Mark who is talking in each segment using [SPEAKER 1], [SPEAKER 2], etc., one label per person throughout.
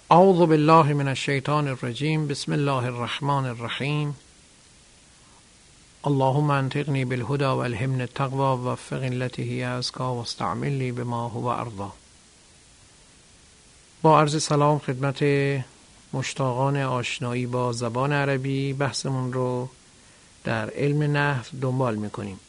[SPEAKER 1] اعوذ بالله من الشیطان الرجیم. بسم الله الرحمن الرحیم. اللهم انطقنی بالهدى والهمني التقوى ووفقني التي هي أزكى واستعملني بما هو أرضى. با عرض سلام خدمت مشتاقان آشنایی با زبان عربی، بحثمون رو در علم نحو دنبال میکنیم.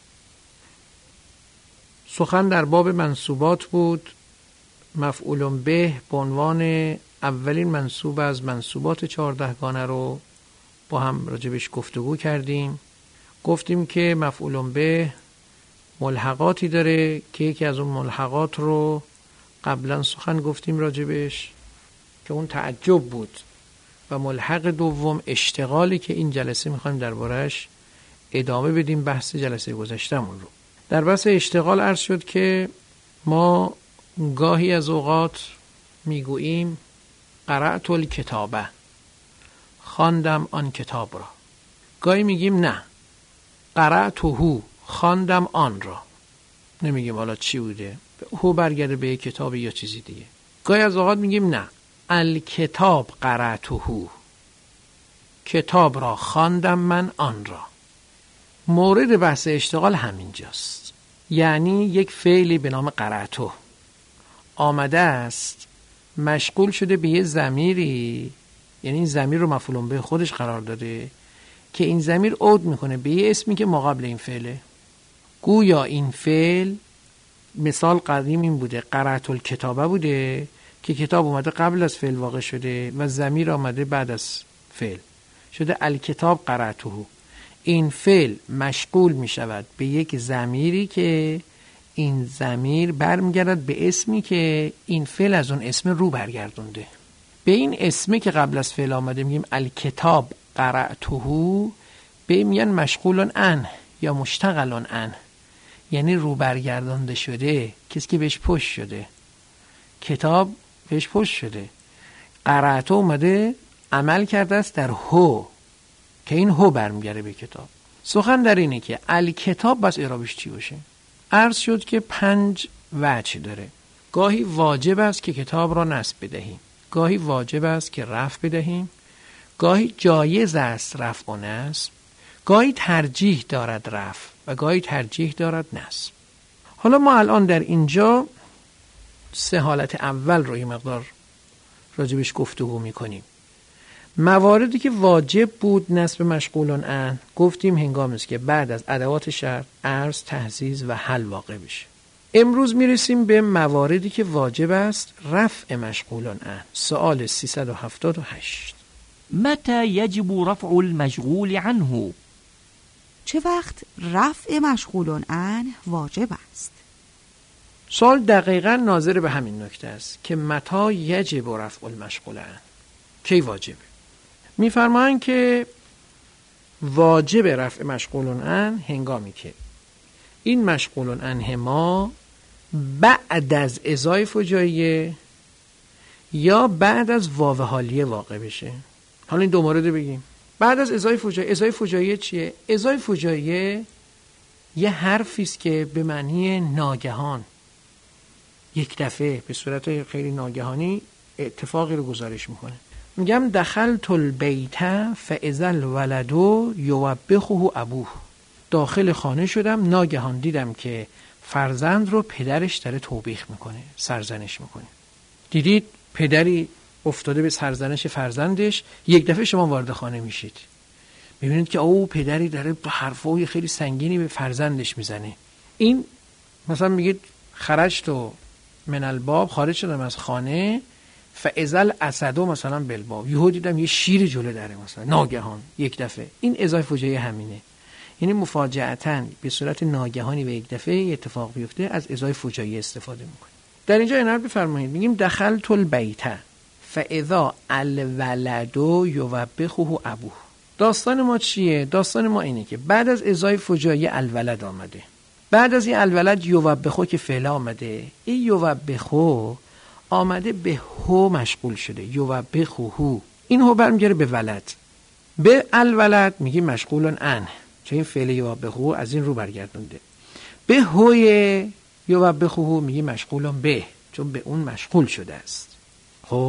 [SPEAKER 1] سخن در باب منصوبات بود. مفعول به عنوان اولین منصوب از منصوبات 14 گانه رو با هم راجبش گفتگو کردیم. گفتیم که مفعول به ملحقاتی داره که یکی از اون ملحقات رو قبلا سخن گفتیم راجبش که اون تعجب بود، و ملحق دوم اشتغالی که این جلسه میخوایم درباره‌اش ادامه بدیم بحث جلسه گذشتمون رو. در بحث اشتغال عرض شد که ما گاهی از اوقات میگوییم قرأت الکتابه، خواندم آن کتاب را. گاهی میگیم نه، قرأته، خواندم آن را. نمیگیم حالا چی بوده، هو برگرده به یک کتاب یا چیزی دیگه. گاهی از اوقات میگیم نه، الکتاب قرأته، کتاب را خواندم من آن را. مورد بحث اشتغال همینجاست. یعنی یک فعلی به نام قرأته آمده است، مشغول شده به یه ضمیری، یعنی این ضمیر رو مفعول به خودش قرار داده که این ضمیر عود میکنه به یه اسمی که ماقبل این فعله. گویا این فعل، مثال قدیم این بوده، قرأت الکتابه بوده که کتاب اومده قبل از فعل واقع شده و ضمیر آمده بعد از فعل شده الکتاب قرأته. این فعل مشغول میشود به یک ضمیری که این ضمیر برمیگردد به اسمی که این فعل از اون اسم رو برگردونده. به این اسمی که قبل از فعل آمده میگیم الکتاب قرأته، به میگن مشغول عنه یا مشتغل عنه، یعنی رو برگردانده شده، کسی که بهش پشت شده، کتاب بهش پشت شده. قرأته اومده عمل کرده است در هو که این هو برمیگرده به کتاب. سخن در اینه که الکتاب بس اعرابش چی باشه. عرض شد که 5 وجه داره. گاهی واجب است که کتاب را نصب بدهیم، گاهی واجب است که رفع بدهیم، گاهی جایز است رفع و نصب، گاهی ترجیح دارد رفع و گاهی ترجیح دارد نصب. حالا ما الان در اینجا 3 حالت اول رو یه مقدار راجبش گفتگو میکنیم. مواردی که واجب بود نصب مشغول عنه، گفتیم هنگامی است که بعد از ادوات شرط عرض، تحزیز و حل واقع بشه. امروز میرسیم به مواردی که واجب است رفع مشغول عنه. سوال 378:
[SPEAKER 2] متى يجب رفع المشغول عنه؟
[SPEAKER 3] چه وقت رفع مشغول عنه واجب است؟
[SPEAKER 1] سوال دقیقاً ناظر به همین نکته است که متى یجب رفع المشغول عنه، کی واجبه. میفرمایند که واجب رفع مشغول عنه هنگامی که این مشغول عنه ما بعد از ازای فجاییه یا بعد از واو حالیه واقع بشه. حالا این 2 مورد بگیم. بعد از ازای فجاییه، ازای فجاییه چیه؟ ازای فجاییه یه حرفی است که به معنی ناگهان، یک دفعه به صورت خیلی ناگهانی اتفاقی رو گزارش میکنه. میگم دخلت البیت فاذا الولد یوبخه ابوه. داخل خانه شدم، ناگهان دیدم که فرزند رو پدرش داره توبیخ میکنه، سرزنش میکنه. دیدید پدری افتاده به سرزنش فرزندش، یک دفعه شما وارد خانه میشید، میبینید که او پدری داره حرفای خیلی سنگینی به فرزندش میزنه. این مثلا میگید خرجت من الباب، خارج شدم از خانه، فاذا الاسد مثلا بالباب، یهو دیدم یه شیر جلو دره مثلا، ناگهان یک دفعه. این ازای فجاییه همینه، یعنی مفاجأتاً به صورت ناگهانی و یک دفعه اتفاق بیفته از ازای فجاییه استفاده میکنه. در اینجا عنایت بفرمایید، میگیم دخلت البیت فاذا الولد یوبخه ابوه. داستان ما چیه؟ داستان ما اینه که بعد از ازای فجاییه الولد آمده، بعد از این الولد یوبخه که فعل آمده، این یوبخه آمده به هو مشغول شده، یوبخه، این هو برمیگره به ولد. به الولد میگیم مشغول عنه، چون این فعل یوبخه از این رو برگردونده. به هوی یوبخه میگیم مشغول به، چون به اون مشغول شده است. خب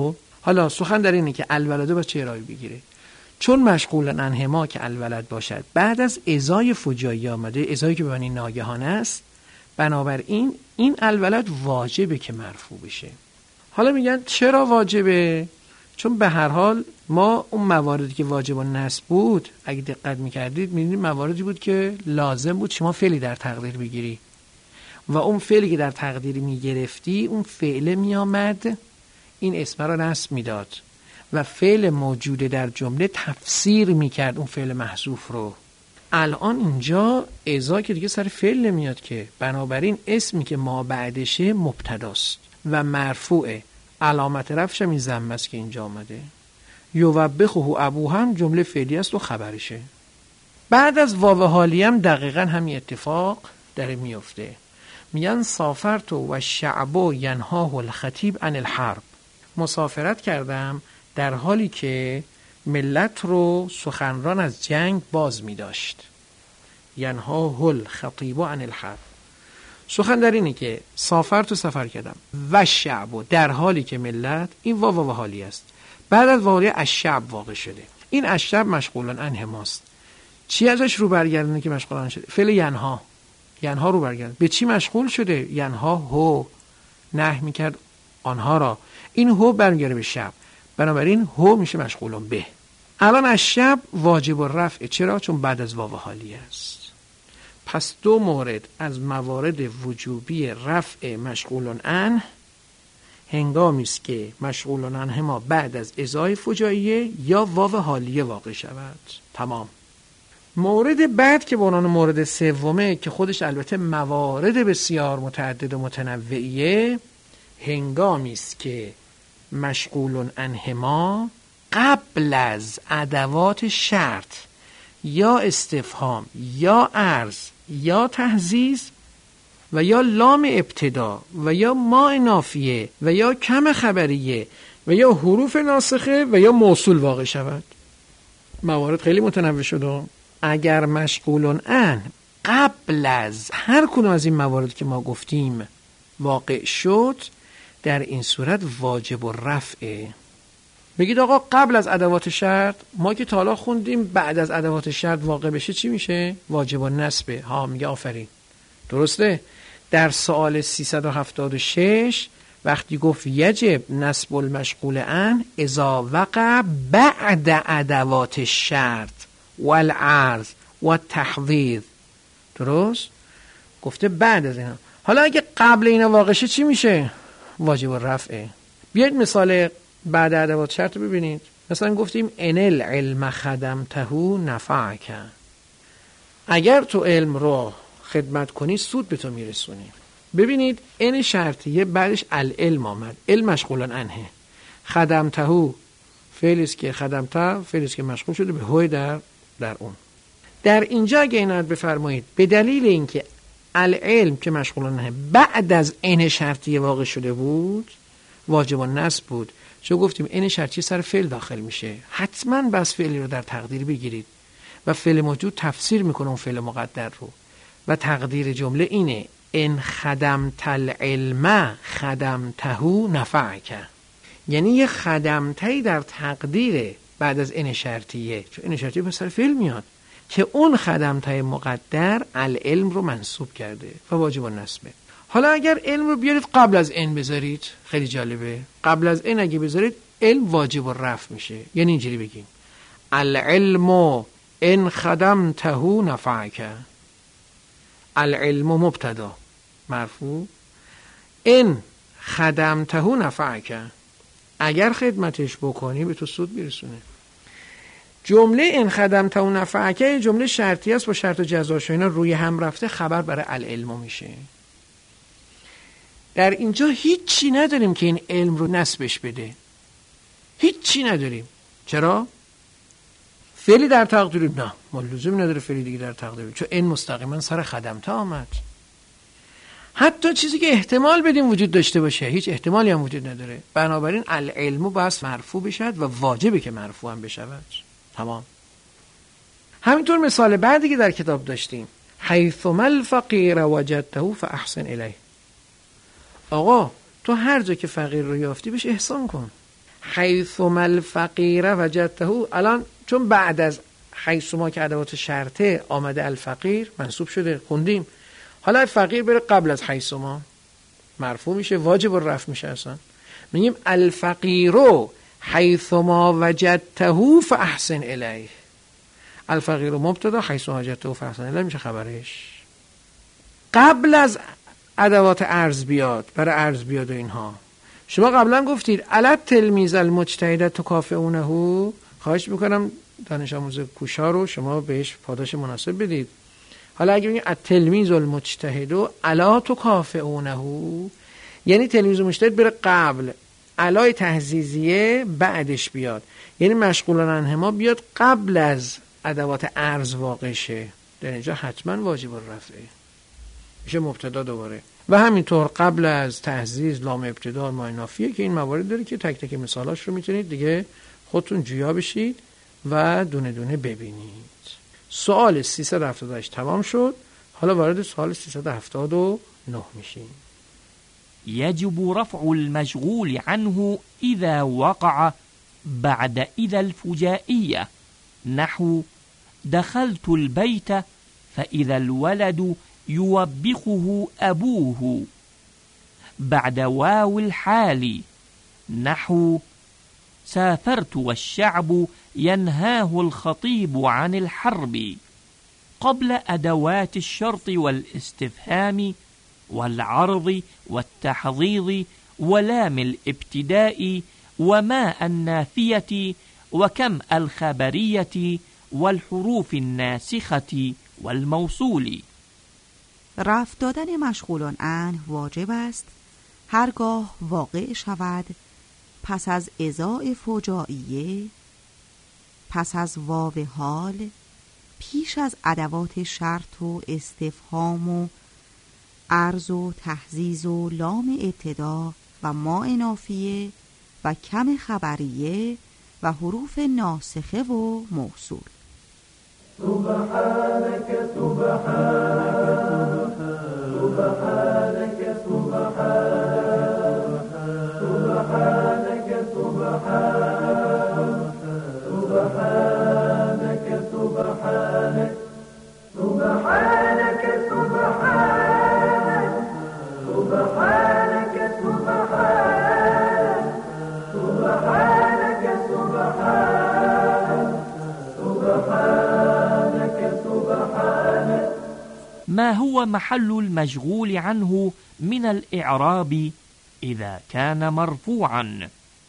[SPEAKER 1] حالا سخن در اینه که الولده با چه ارائه بگیره؟ چون مشغول عنهما که الولد باشد بعد از ازای فجایی آمده، ازایی که به معنی ناگهانه است، بنابراین این الولد واجبه که مرفوع بشه. حالا میگن چرا واجبه؟ چون به هر حال ما اون مواردی که واجب و نصب بود اگه دقت میکردید میدونید مواردی بود که لازم بود شما فعلی در تقدیر بگیری و اون فعلی که در تقدیر میگرفتی اون فعل میامد این اسم را نصب میداد و فعل موجوده در جمله تفسیر میکرد اون فعل محذوف رو. الان اینجا ازا که دیگه سر فعل نمیاد که، بنابراین اسمی که ما بعدشه مبتداست و مرفوعه، علامت رفعش هم این ضمه است که اینجا آمده. یوبخه ابو هم جمله فعلی است و خبرشه. بعد از واو حالی هم دقیقاً همین اتفاق داره میفته. میگن سافرت و شعب ینهاه الخطیب عن الحرب. مسافرت کردم در حالی که ملت رو سخنران از جنگ باز می داشت. ینهاه الخطیب عن الحرب. سخن در اینه که سافرت و سفر کردم و شعب در حالی که ملت، این واو حالی است. بعد از واو الشعب واقع شده. این الشعب مشغولن عنه ماست. چی ازش رو برگردونه که مشغولن شده؟ فعل ینها. ینها رو برگردونه. به چی مشغول شده؟ ینها هو، نهی میکرد آنها را. این هو برمیگرده به شعب، بنابراین هو میشه مشغولن به. الان الشعب واجب الرفع. چرا؟ چون بعد از واو حالی است. پس دو مورد از موارد وجوبی رفع مشغولن عنه هنگامی است که مشغولن عنه ما بعد از ازای فجاییه یا واو حالیه واقع شود. تمام. مورد بعد که به عنوان مورد سومه که خودش البته موارد بسیار متعدد و متنوعیه، هنگامی است که مشغولن عنه ما قبل از ادوات شرط یا استفهام یا عرض یا تهزیز و یا لام ابتدا و یا ما نافیه و یا کم خبریه و یا حروف ناسخه و یا موصول واقع شود. موارد خیلی متنوع شده. اگر مشغولن عنه قبل از هر کدوم از این موارد که ما گفتیم واقع شد، در این صورت واجب الرفعه. بگید آقا قبل از ادوات شرط، ما که تا حالا خوندیم بعد از ادوات شرط واقع بشه چی میشه؟ واجب النصبه. ها، میگه آفرین، درسته. در سوال 376 وقتی گفت یجب نصب المشغول عنه اذا وقع بعد ادوات الشرط والعرض والتحضیض، درست؟ گفته بعد از اینا. حالا اگه قبل اینا واقع شه چی میشه؟ واجب الرفعه. بیاید مثال بعد ادوات شرط رو ببینید. مثلا گفتیم ان العلم خدمته نفعک. اگر تو علم رو خدمت کنی سود به تو میرسونی. ببینید ان شرطیه بعدش العلم آمد، علم مشغولن عنه. خدمته فعلی است که خدمته فعلی است که مشغول شده به هو در اون. در اینجا اگه اینات بفرمایید به دلیل اینکه العلم که مشغولن عنه بعد از ان شرطیه واقع شده بود واجب النصب بود. چون گفتیم این شرطی سر فعل داخل میشه، حتما بس فعلی رو در تقدیر بگیرید و فعل موجود تفسیر میکنه اون فعل مقدر رو و تقدیر جمله اینه ان خدمت العلم خدمته نفعک. یعنی یه خدمتهی در تقدیر بعد از این شرطیه، چون این شرطیه به سر فعل میاد که اون خدمته مقدر العلم رو منصوب کرده و واجب النصبه. حالا اگر علم رو بیارید قبل از این بذارید، خیلی جالبه. قبل از این اگه بذارید علم واجب الرفع میشه. یعنی اینجوری بگیم العلم ان خدمته نفعک. العلم مبتدا مرفوع، ان خدمته نفعک، اگر خدمتش بکنی به تو سود میرسونه. جمله ان خدمته نفعک جمله شرطی است با شرط و جزاش و اینا روی هم رفته، خبر برای العلم میشه. در اینجا هیچی نداریم که این علم رو نسبش بده، هیچی نداریم. چرا؟ فعلی در تقدیر نه، ما لزومی نداره فعلی دیگه در تقدیر، چون این مستقیما سر خدمته آمد. حتی چیزی که احتمال بدیم وجود داشته باشه هیچ احتمالی هم وجود نداره، بنابراین العلم باید مرفوع بشد و واجبه که مرفوع هم بشود. تمام. همینطور مثال بعدی که در کتاب داشتیم حیثما الفقیر وجدته فاحسن الیه. آقا تو هر جا که فقیر رو یافتی بهش احسان کن. حیثما الفقیر وجدته، الان چون بعد از حیثما که ادوات شرطه آمده الفقیر منصوب شده خوندیم، حالا فقیر بره قبل از حیثما مرفوع میشه، واجب الرفع میشه. اصلا میگیم الفقیرو حیثما وجدته فاحسن الیه. الفقیر مبتدا، حیثما وجدته فاحسن الیه میشه خبرش. قبل از ادوات عرض بیاد، برای عرض بیاد و اینها. شما قبلا گفتید الا تلمیذ المجتهد تکافئونه، خواهش میکنم دانش آموز کوشا رو شما بهش پاداش مناسب بدید. حالا اگه بگیم التلمیذ المجتهد الا تکافئونه، یعنی تلمیذ مجتهد بره قبل، علای تهزیزیه بعدش بیاد، یعنی مشغولان عنهما بیاد قبل از ادوات عرض واقع شه، در اینجا حتما واجب الرفعه میشه مبتدا دوباره. و همینطور قبل از تهزیز لام ابتدا ماء نافیه که این موارد داره که تک تک مثالاش رو میتونید دیگه خودتون جویا بشید و دونه دونه ببینید. سوال 378 تمام شد. حالا وارد سوال 379 میشیم.
[SPEAKER 2] يجب رفع المشغول عنه إذا وقع بعد إذا الفجائية، نحو دخلت البيت فإذا الولد يوبخه أبوه، بعد واو الحال، نحو سافرت والشعب ينهاه الخطيب عن الحرب، قبل أدوات الشرط والاستفهام والعرض والتحضيض ولام الابتداء وما النافية وكم الخبرية والحروف الناسخة والموصول.
[SPEAKER 3] رفع دادن مشغولان عنه واجب است هرگاه واقع شود پس از ازاء فجائیه، پس از واو حال، پیش از ادوات شرط و استفهام و عرض و تحزیز و لام ابتدا و ماء نافیه و کم خبریه و حروف ناسخه و موصول.
[SPEAKER 4] سبحانك سبحانك سبحانك سبحانك سبحانك سبحانك سبحانك سبحانك سبحانك سبحانك سبحانك.
[SPEAKER 2] ما هو محل المشغول عنه من الإعراب إذا كان مرفوعا؟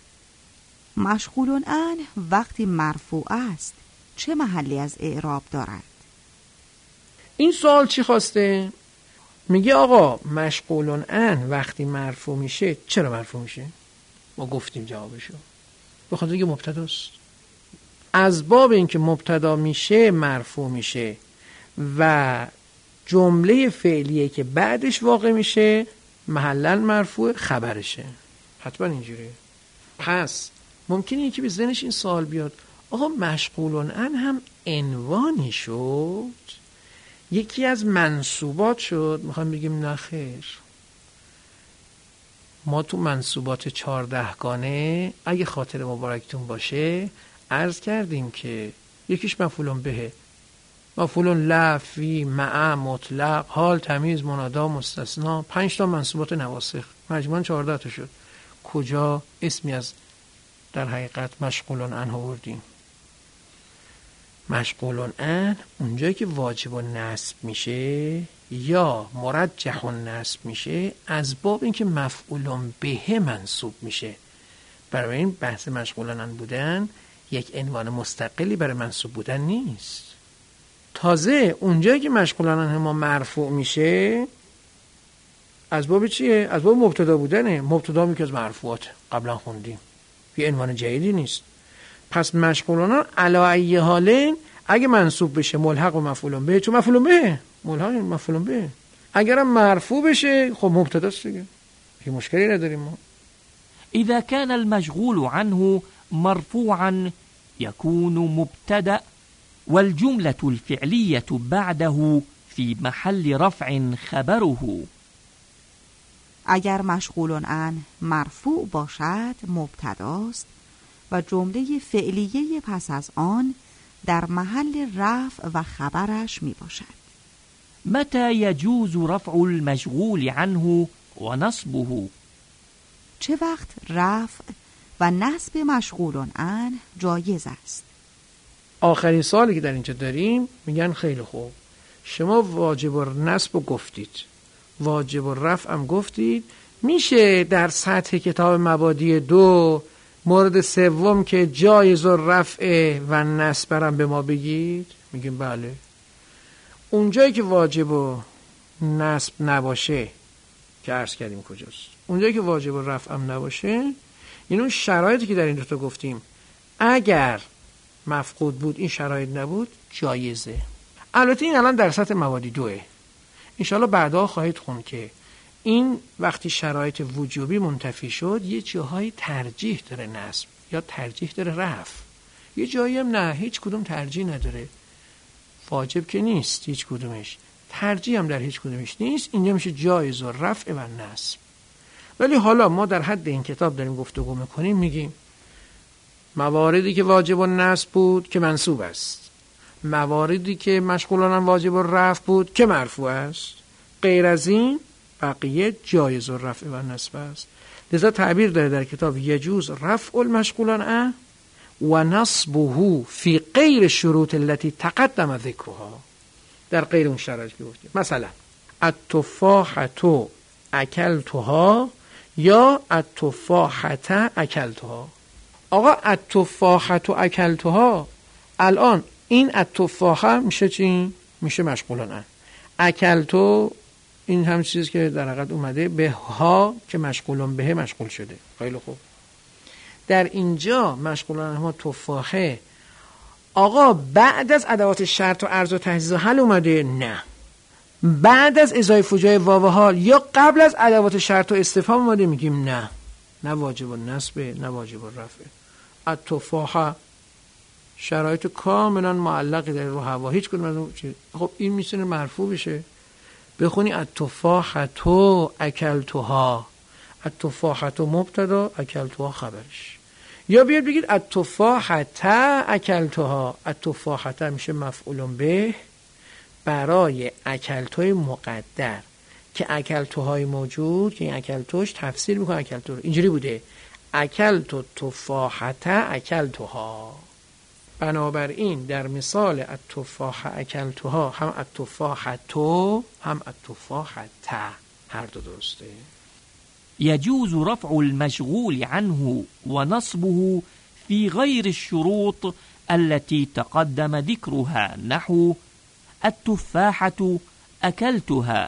[SPEAKER 3] مشغول عنه وقتی مرفوع است چه محلی از اعراب دارد؟
[SPEAKER 1] این سوال چی خواسته؟ میگه آقا مشغول عنه وقتی مرفوع میشه چرا مرفوع میشه؟ ما گفتیم جوابشو، بخاطر اینکه مبتداست. از باب اینکه مبتدا میشه مرفوع میشه و جمله فعلیه که بعدش واقع میشه محلا مرفوع خبرشه، حتما اینجوریه. پس ممکنه یکی به ذهنش این سوال بیاد آقا مشغول عنه هم عنوانی شد، یکی از منصوبات شد؟ میخوام بگیم نه خیر، ما تو منصوبات 14 گانه اگه خاطر مبارکتون باشه عرض کردیم که یکیش مفعول به، مفعول له، فی، مع، مطلق، حال، تمیز، منادا، مستثنا، 5 تا منصوبات نواسخ، مجموعاً 14 تا شد. کجا اسمی از در حقیقت مشغول عنه آوردیم؟ مشغول عنه اونجایی که واجب نصب میشه یا مرجح نصب میشه از باب اینکه مفعول به منصوب میشه. برای این بحث مشغول عنه بودن یک عنوان مستقلی برای منصوب بودن نیست. تازه اونجایی که مشغول عنه ما مرفوع میشه از باب چیه؟ از باب مبتدا بودنه. مبتدا میگه از مرفوعات قبلا خوندیم، یه عنوان جدیدی نیست. پس مشغول عنه علی ای حالین اگه منصوب بشه ملحق و مفعول به، چون مفعول به ملحق مفعول به، اگرم مرفوع بشه خب مبتداست دیگه، یه مشکلی نداریم ما.
[SPEAKER 2] إذا كان المشغول عنه مرفوعا يكون مبتدأ والجملة الفعلية بعده في محل رفع خبره.
[SPEAKER 3] اگر مشغول عنه مرفوع باشد مبتداست و جمله فعلیه پس از آن در محل رفع و خبرش می باشد.
[SPEAKER 2] متى يجوز رفع المشغول عنه ونصبه؟
[SPEAKER 3] چه وقت رفع و نصب مشغول عنه جایز است؟
[SPEAKER 1] آخرین سوالی که در اینجا داریم میگن خیلی خوب، شما واجب النصب گفتید، واجب الرفع هم گفتید، میشه در سطح کتاب مبادی 2 مورد سوم که جایز الرفع و نصب هم به ما بگید؟ میگیم بله. اونجایی که واجب و نصب نباشه که عرض کردیم کجاست، اونجایی که واجب الرفع هم نباشه، یعنی اون شرایطی که در این دوتا گفتیم اگر مفقود بود، این شرایط نبود، جایزه. البته این الان در سطح مبادی 2، انشاءالله بعدا خواهید خوند که این وقتی شرایط وجوبی منتفی شد یه جاهای ترجیح داره نصب یا ترجیح داره رفع، یه جایی هم نه، هیچ کدوم ترجیح نداره، واجب که نیست هیچ کدومش، ترجیح هم در هیچ کدومش نیست، اینجا میشه جایز و رفع و نصب. ولی حالا ما در حد این کتاب داریم گفتگو میکنیم، میگیم مواردی که واجب و نصب بود که منصوب است، مواردی که مشغولان واجب و رفع بود که مرفوع است، غیر از این بقیه جایز و رفع و نصب است. لذا تعبیر داره در کتاب یجوز رفع المشغولان عنه و نصبه فی غیر شروط التي تقدم ذکرها، در غیر اون شرایط که گفتیم. مثلا التفاحة اکلتها یا التفاحة اکلتها. آقا التفاحة اکلتها، الان این التفاحه میشه چی؟ میشه مشغولان عنه. اکلتو این هم چیزی که در حقیقت اومده به ها که مشغولان به مشغول شده. خیلی خوب، در اینجا مشغولان ما تفاحه، آقا بعد از ادوات شرط و عرض و تحضیض و حل اومده؟ نه. بعد از ازای فجای واو و حال یا قبل از ادوات شرط و استفهام اومده؟ میگیم نه، نه واجب النصب نه واجب الرفع. التفاحه شرایط کاملا معلقی در رو هوا، هیچ کدوم از اون چیز. خب این میتونه مرفوع بشه، بخونی التفاحة اکلتها، التفاحة مبتدا اکلتها خبرش، یا بیاد بگید التفاحة اکلتها، التفاحة میشه مفعول به برای اکلتوی مقدر که اکلتوهای موجود که این اکلتوش تفسیر میکنه اکلتو رو. اینجوری بوده اکلتو تفاحة اکلتها. بنابراین در مثال التفاحة اکلتها هم التفاحة تو هم التفاحة هر دو درسته.
[SPEAKER 2] يجوز رفع المشغول عنه ونصبه في غير الشروط التي تقدم ذكرها، نحو التفاحة أكلتها،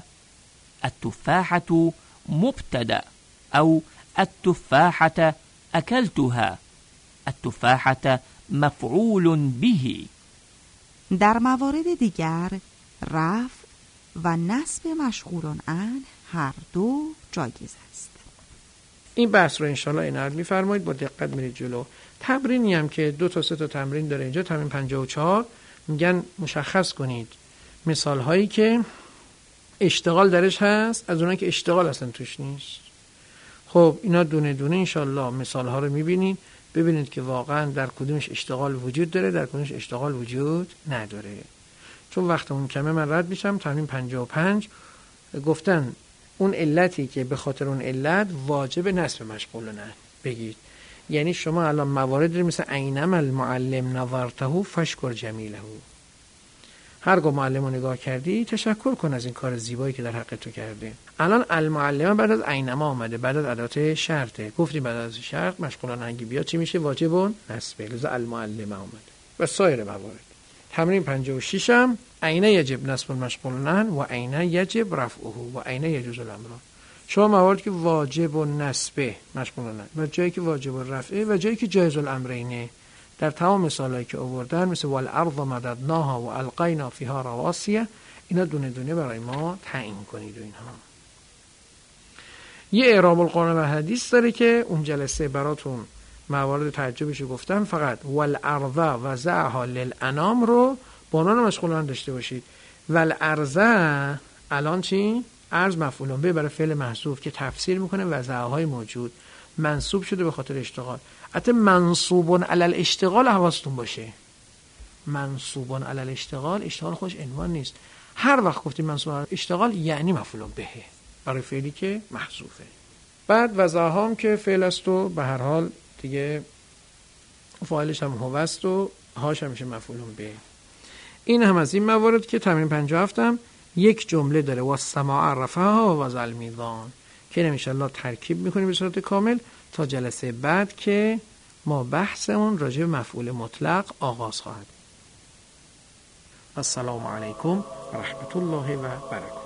[SPEAKER 2] التفاحة مبتدأ، أو التفاحة أكلتها، التفاحة مفعول به.
[SPEAKER 3] در موارد دیگر رفع و نصب مشغولان عنه هر دو جایز است.
[SPEAKER 1] این بحث رو انشاءالله عنایت می‌فرمایید، با دقت میرید جلو. تمرینی هم که 2 تا 3 تا تمرین داره اینجا، تمرین 54 میگن مشخص کنید مثال هایی که اشتغال درش هست از اونایی که اشتغال اصلا توش نیست. خب اینا دونه دونه انشاءالله مثال ها رو میبینید، ببینید که واقعا در کدومش اشتغال وجود داره، در کدومش اشتغال وجود نداره. چون وقتمون کمه من رد میشم. تمرین 55 گفتن اون علتی که به خاطر اون علت واجب نصب مشغول نه بگید. یعنی شما الان موارد مثل اینما المعلم نظرته فشکر جمیله، هرگاه معلم رو نگاه کردی تشکر کن از این کار زیبایی که در حق تو کرده. الان المعلمه بعد از اینما آمده، بعد از ادات شرطه، گفتی بعد از شرط مشغولان انگی بیا چی میشه؟ واجبون نصبه، لذا المعلمه آمده و سایر موارد. تمرین 56 هم عین یجب نصب المشغولان و عین یجب رفعه و عین یجوز الامران. شما مواردی که واجب و نصبه مشغولان و جایی که واجب و رفعه و جایی که جایز الامرینه در تمام مثالایی که آوردن، مثل والارض مددناها و القینا فیها رواسیه، اینا دونه دونه برای ما تعیین کنید. و اینها یه اعراب القرآن و حدیث داره که اون جلسه براتون موارد تعجبشو گفتم، فقط والارض وضعها للانام رو با عنوان مشغولان داشته باشید. والارض الان چی؟ ارز مفعول به برای فعل محذوف که تفسیر میکنه وضعهای موجود. منصوب شده به خاطر اشتغال. حتی منصوب علی الاشتغال حواستون باشه، منصوب علی الاشتغال، اشتغال خودش عنوان نیست. هر وقت گفتیم منصوب علی الاشتغال یعنی مفعول به برای فعلی که محذوفه. بعد وضعهم که فعل است و به هر حال دیگه فاعلش هم هو است و هاش هم میشه مفعول به. این هم از این موارد که تمرین 57 هم یک جمله داره و السماع رفعها و وضع المیزان که ان شاءالله ترکیب میکنیم به صورت کامل تا جلسه بعد که ما بحثمون راجع به مفعول مطلق آغاز خواهد. السلام علیکم و رحمت الله و برکاته.